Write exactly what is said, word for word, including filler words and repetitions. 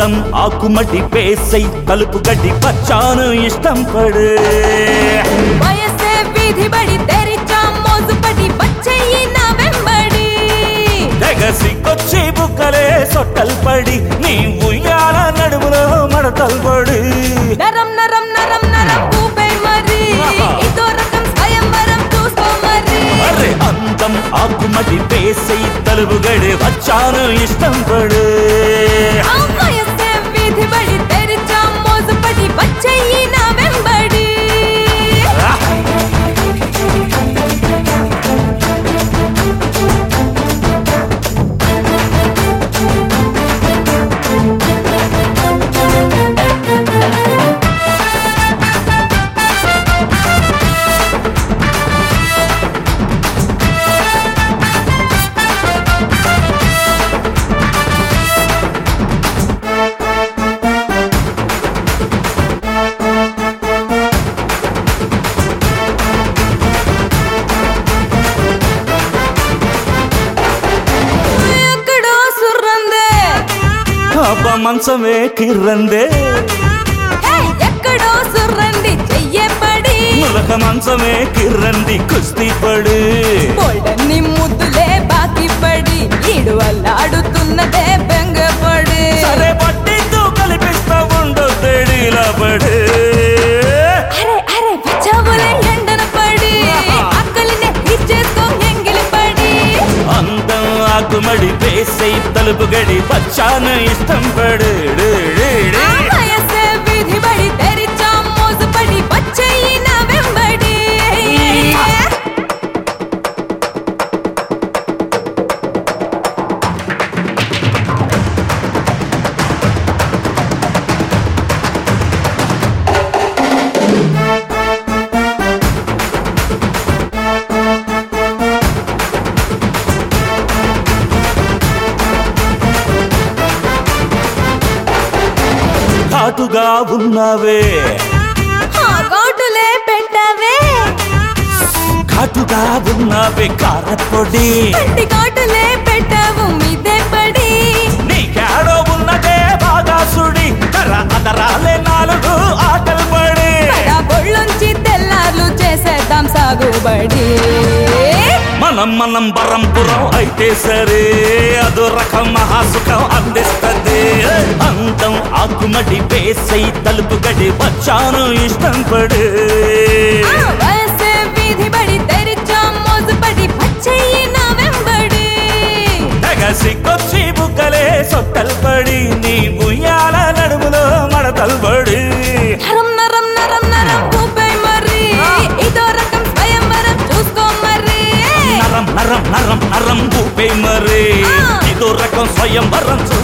అందం ఆకుమటి పేసై తలుపు గడ్డి పచ్చాను ఇష్టం పడే వయసే వీధి బడి తెరిచా మోజుపడి వచ్చేయి నా వెంబడి తెగసికొచ్చి బుక్కలే సొట్టల్ పడి నీ ఉయ్యాల నడుములో మడతల్ పడి నరం నరం నరం నరం ఊపే మరి ఇదో రకం స్వయంవరం చూసుకో మరి అరే అందం ఆకుమటి పేసై తలుపు గడి వచ్చాను ఇష్టం పడే ఆ వయసే వీధి బడి తెరిచా మోజుపడి వచ్చేయి నా వెంబడి అబ్బ మంచమే కిర్రందే ఎక్కడో సుర్రంది చెయ్యే పడి ములక మంచమే కిర్రంది కుస్తీ పడి బోల్డన్ని ముద్దులే బాకి పడి ఈడు అల్లాడుతున్నదే బెంగపడి సరే పట్టితో కల్పిస్తా ఉండో తేడీలా పడి అరే అరే పచ్చవులే ఎండన పడి అక్కలినే ఇచ్చేసుకో ఎంగిలి పడి అందం ఆకుమడి పేసై తలుపు గడి పచ్చాను ఇష్టం పడు ఆ వయసే వీధి బడి తెరిచా మోజుపడి వచ్చేయి నా వెంబడి ఘాటుగా ఉన్నావే ఆ ఘాటులే పెట్టవే ఘాటుగా ఉన్నావే కారపొడి పంటి ఘాటులే పెట్టావు మీదే పడి నీకేడో ఉన్నదే బాగా సుడి కర్ర అదరాలే నాలుగు ఆటలు పడి పడా బొళ్ళొంచి తెల్లార్లు చేసేద్దాం సాగుబడి మనం మనం బరంపురం అయితే సరే అదో రకం మహాసుఖం అందిస్తది అందం ఆకుమడి పేసై తలుపు గడి వచ్చాను ఇష్టం పడు ఆ వయసే వీధి బడి తెరిచా మోజుపడి వచ్చేయి నా వెంబడి తెగసికొచ్చి బుక్కలే సొట్టల్ పడి నీ ఉయ్యాల నడుములో మడతల్ పడి నరం నరం నరం నరం ఊపే మరి ఇదో రకం స్వయంవరం చూసుకో మరి నరం నరం నరం నరం ఊపే మరి ఇదో రకం స్వయంవరం